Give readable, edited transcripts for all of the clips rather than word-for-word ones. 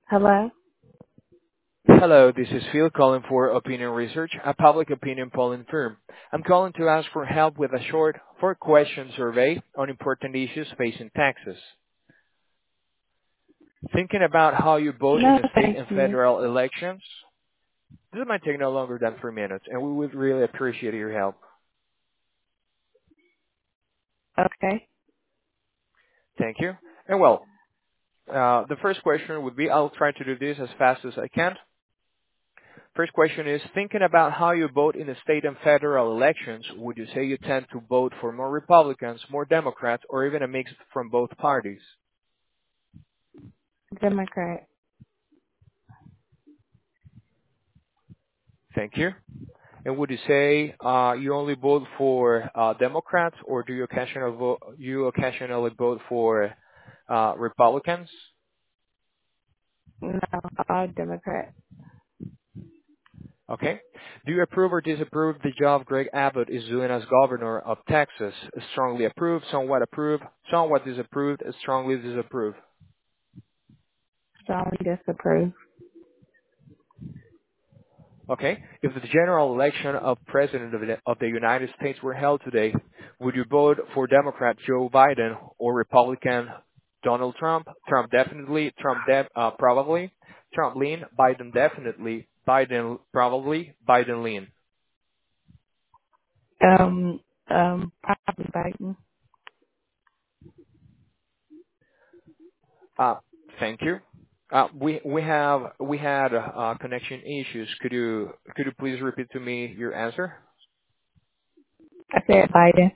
Hello? Hello, this is Phil calling for Opinion Research, a public opinion polling firm. I'm calling to ask for help with a short four-question survey on important issues facing Texas. Thinking about how you vote in No, the state thank and you. federal elections? This might take no longer than 3 minutes, and we would really appreciate your help. Okay. Thank you. And well, the first question would be, I'll try to do this as fast as I can. First question is, thinking about how you vote in the state and federal elections, would you say you tend to vote for more Republicans, more Democrats, or even a mix from both parties? Democrat. Thank you. And would you say you only vote for Democrats, or do you occasionally vote for Republicans? No, all Democrat. Okay. Do you approve or disapprove the job Greg Abbott is doing as governor of Texas? Strongly approve, somewhat disapproved, strongly disapprove. Strongly disapprove. Okay. If the general election of President of the United States were held today, would you vote for Democrat Joe Biden or Republican Donald Trump? Trump definitely, probably, Trump lean, Biden definitely, Biden probably, Biden lean. Probably Biden. Uh, thank you. We had connection issues. Could you please repeat to me your answer? I said Biden.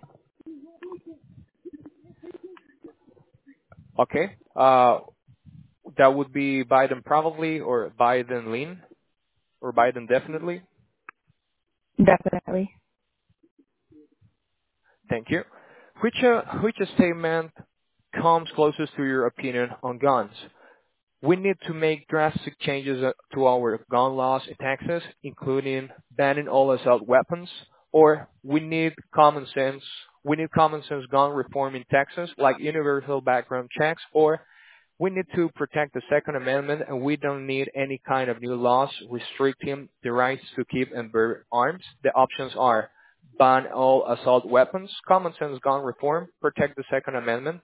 Okay. That would be Biden probably or Biden lean. Or Biden definitely? Definitely. Thank you. Which statement comes closest to your opinion on guns? We need to make drastic changes to our gun laws in Texas, including banning all assault weapons, or we need common sense gun reform in Texas, like universal background checks, or we need to protect the Second Amendment and we don't need any kind of new laws restricting the rights to keep and bear arms. The options are ban all assault weapons, common sense gun reform, protect the Second Amendment.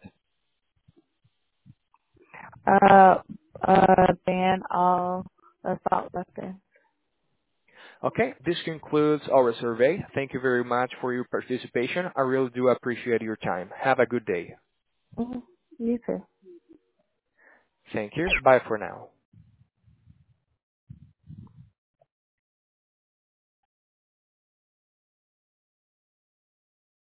Uh, ban all assault weapons. Okay, this concludes our survey. Thank you very much for your participation. I really do appreciate your time. Have a good day. Mm-hmm. You too. Thank you. Bye for now.